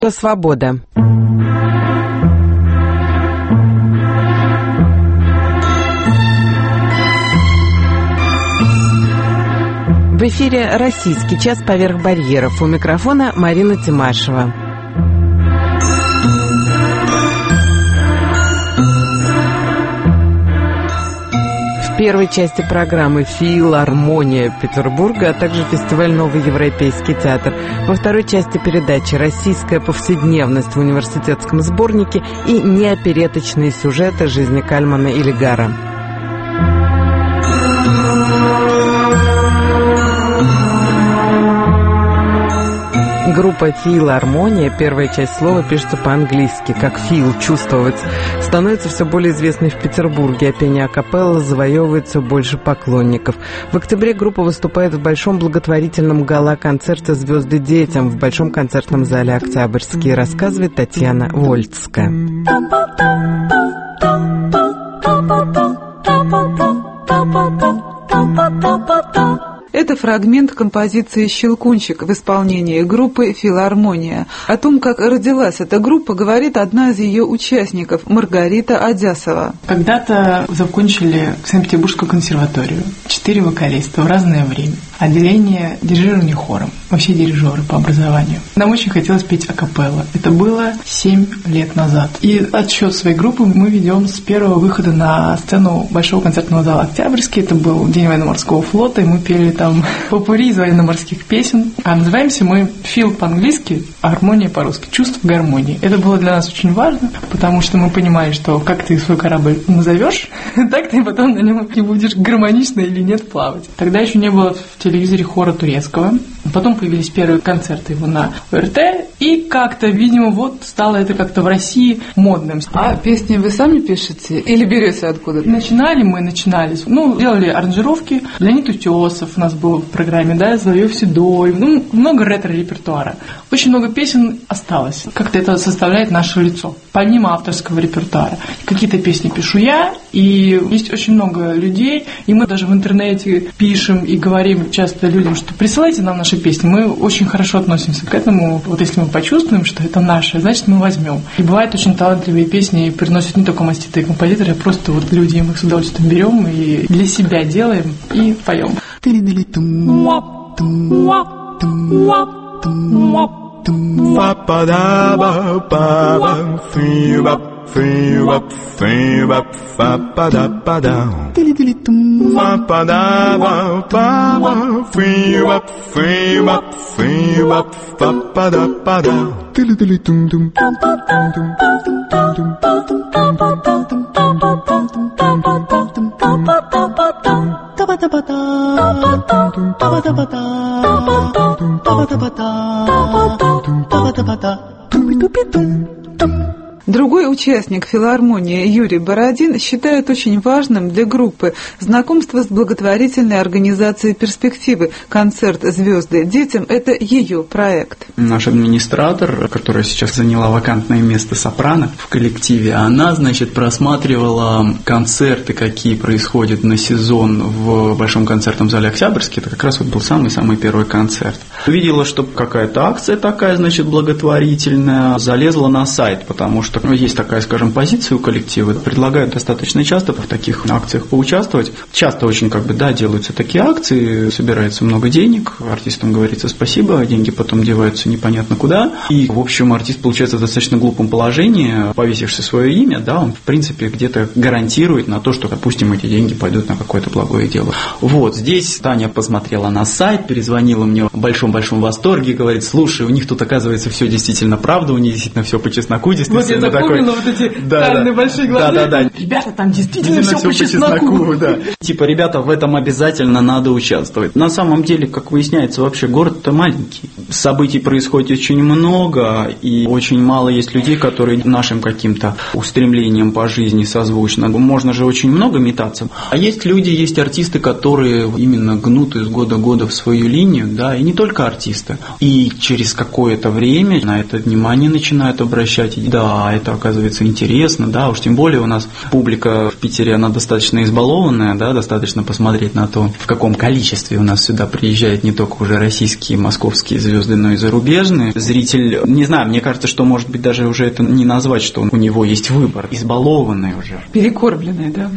Свобода. В эфире «Российский час поверх барьеров». У микрофона Марина Тимашева. В первой части программы «Филармония Петербурга», а также фестиваль «Новый европейский театр». Во второй части передачи «Российская повседневность в университетском сборнике» и неопереточные сюжеты жизни Кальмана и Лигара. Группа «Филармония», первая часть слова пишется по-английски, как «фил» — «чувствовать», становится все более известной в Петербурге, а пение акапелла завоевывает все больше поклонников. В октябре группа выступает в большом благотворительном гала-концерте «Звезды детям» в Большом концертном зале «Октябрьский», рассказывает Татьяна Вольцкая. Это фрагмент композиции «Щелкунчик» в исполнении группы «Филармония». О том, как родилась эта группа, говорит одна из ее участников, Маргарита Одясова. Когда-то закончили Санкт-Петербургскую консерваторию. 4 вокалиста в разное время. Отделение дирижирования хором. Вообще дирижеры по образованию. Нам очень хотелось петь акапелла. Это было 7 лет назад. И отсчет своей группы мы ведем с первого выхода на сцену Большого концертного зала «Октябрьский». Это был День военно-морского флота, и мы пели там попурри из военно-морских песен. А называемся мы «Фил» по-английски, а «Гармония» по-русски. Чувство гармонии. Это было для нас очень важно, потому что мы понимали, что как ты свой корабль назовешь, так ты потом на нем и будешь гармонично или нет плавать. Тогда еще не было в телевизоре хора турецкого. Потом появились первые концерты его на ОРТ, и как-то, видимо, вот стало это как-то в России модным. А песни вы сами пишете или берете откуда-то? Начинали, делали аранжировки. Леонид Утесов у нас был в программе, да, Соловьев Седой, много ретро-репертуара. Очень много песен осталось. Как-то это составляет наше лицо. Помимо авторского репертуара. Какие-то песни пишу я, и есть очень много людей, и мы даже в интернете пишем и говорим часто людям, что присылайте нам наши песни. Мы очень хорошо относимся к этому. Вот если мы почувствуем, что это наше, значит, мы возьмем. И бывают очень талантливые песни, и приносят не только маститые композиторы, а просто вот люди, мы их с удовольствием берем и для себя делаем и поем. Другой участник филармонии Юрий Бородин считает очень важным для группы знакомство с благотворительной организацией «Перспективы». Концерт «Звезды детям» – это ее проект. Наш администратор, которая сейчас заняла вакантное место сопрано в коллективе, она, просматривала концерты, какие происходят на сезон в Большом концертном зале «Октябрьский». Это как раз был самый-самый первый концерт. Увидела, что какая-то акция такая, благотворительная, залезла на сайт, потому что есть такая, позиция у коллектива. Предлагают достаточно часто в таких акциях поучаствовать. Часто очень, делаются такие акции, собирается много денег, артистам говорится спасибо, деньги потом деваются непонятно куда. И, в общем, артист получается в достаточно глупом положении. Повесишься свое имя, он, в принципе, где-то гарантирует на то, что, допустим, эти деньги пойдут на какое-то благое дело. Вот, здесь Таня посмотрела на сайт, перезвонила мне в большом-большом восторге, говорит: слушай, у них тут, оказывается, все действительно правда, у них действительно все по чесноку, действительно. Вот я запомнила вот эти тайные большие глаза. Да. Ребята, там действительно все по чесноку. Да. Ребята, в этом обязательно надо участвовать. На самом деле, как выясняется, вообще город-то маленький. Событий происходит очень много, и очень мало есть людей, которые нашим каким-то устремлениям по жизни созвучны. Можно же очень много метаться. А есть люди, есть артисты, которые именно гнут из года в год в свою линию, и не только артисты. И через какое-то время на это внимание начинают обращать. Да, это оказывается интересно, уж тем более у нас публика в Питере она достаточно избалованная, да, достаточно посмотреть на то, в каком количестве у нас сюда приезжают не только уже российские, московские звезды, но и зарубежные. Зритель, не знаю, мне кажется, что, может быть, даже уже это не назвать, что у него есть выбор, избалованный уже. Перекормленный, да?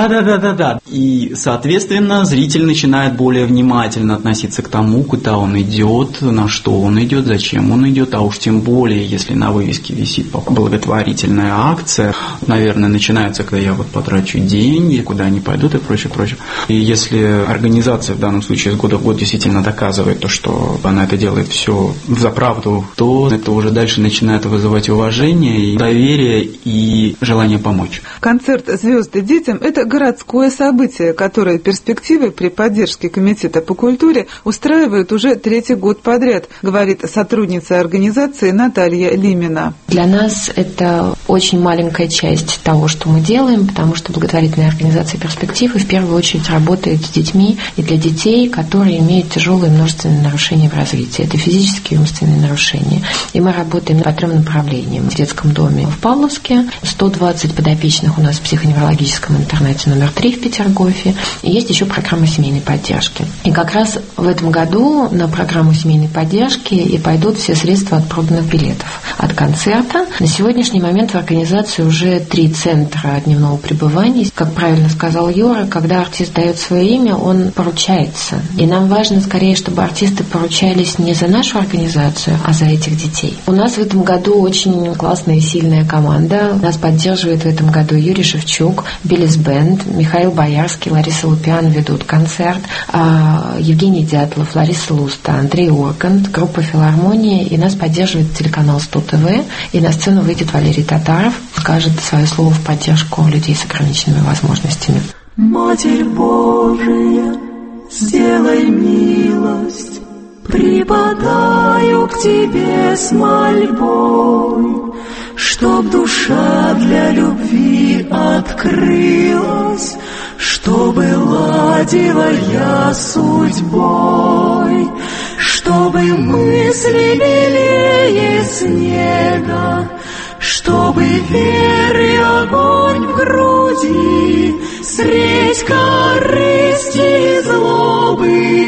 Да. И, соответственно, зритель начинает более внимательно относиться к тому, куда он идет, на что он идет, зачем он идет, а уж тем более, если на вывеске висит благотворительная акция, наверное, начинается, когда я вот потрачу деньги, куда они пойдут и прочее. И если организация в данном случае из года в год действительно доказывает то, что она это делает все взаправду, то это уже дальше начинает вызывать уважение, и доверие и желание помочь. Концерт «Звезды детям» – это городское событие, которое перспективы при поддержке Комитета по культуре устраивают уже 3-й год подряд, говорит сотрудница организации Наталья Лимина. Для нас это очень маленькая часть того, что мы делаем, потому что благотворительная организация «Перспективы» в первую очередь работает с детьми и для детей, которые имеют тяжелые множественные нарушения в развитии. Это физические и умственные нарушения. И мы работаем по 3 направлениям. В детском доме в Павловске, 120 подопечных у нас в психоневрологическом интернате номер 3 в Петергофе. И есть еще программа семейной поддержки. И как раз в этом году на программу семейной поддержки и пойдут все средства от проданных билетов. От концерта на сегодняшний момент в организации уже 3 центра дневного пребывания. Как правильно сказал Юра, когда артист дает свое имя, он поручается. И нам важно скорее, чтобы артисты поручались не за нашу организацию, а за этих детей. У нас в этом году очень классная и сильная команда. Нас поддерживает в этом году Юрий Шевчук, Биллис Бенд, Михаил Боярский, Лариса Лупян ведут концерт, Евгений Дятлов, Лариса Луста, Андрей Ургант, группа «Филармония», и нас поддерживает телеканал 100 ТВ, и на сцену выйдет Валерий Татаров, скажет свое слово в поддержку людей с ограниченными возможностями. Матерь Божия, сделай милость, припадаю к Тебе с мольбой, чтоб душа для любви открылась, чтобы ладила я судьбой, чтобы мысли белее снега, чтобы веры огонь в груди средь корысти и злобы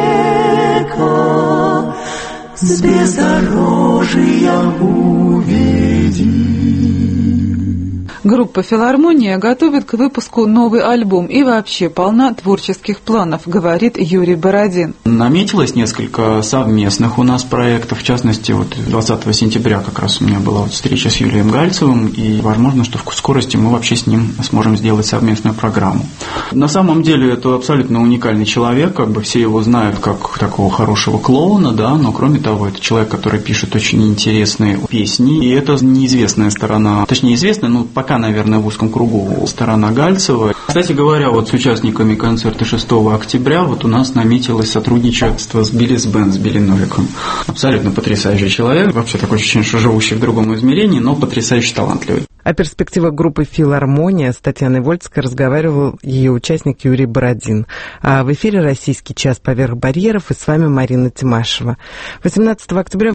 века с бездорожья уведи. Группа «Филармония» готовит к выпуску новый альбом и вообще полна творческих планов, говорит Юрий Бородин. Наметилось несколько совместных у нас проектов, в частности, 20 сентября как раз у меня была встреча с Юлием Гальцевым, и возможно, что в скорости мы вообще с ним сможем сделать совместную программу. На самом деле это абсолютно уникальный человек, все его знают как такого хорошего клоуна, да, но кроме того, это человек, который пишет очень интересные песни, и это неизвестная сторона, точнее известная, но пока, наверное, в узком кругу сторона Гальцева. Кстати говоря, с участниками концерта 6 октября у нас наметилось сотрудничество с Биллис Бенд, с Билли Новиком. Абсолютно потрясающий человек, вообще такой ощущение, что живущий в другом измерении, но потрясающе талантливый. О перспективах группы «Филармония» с Татьяной Вольской разговаривал ее участник Юрий Бородин. А в эфире «Российский час поверх барьеров» и с вами Марина Тимашева. 18 октября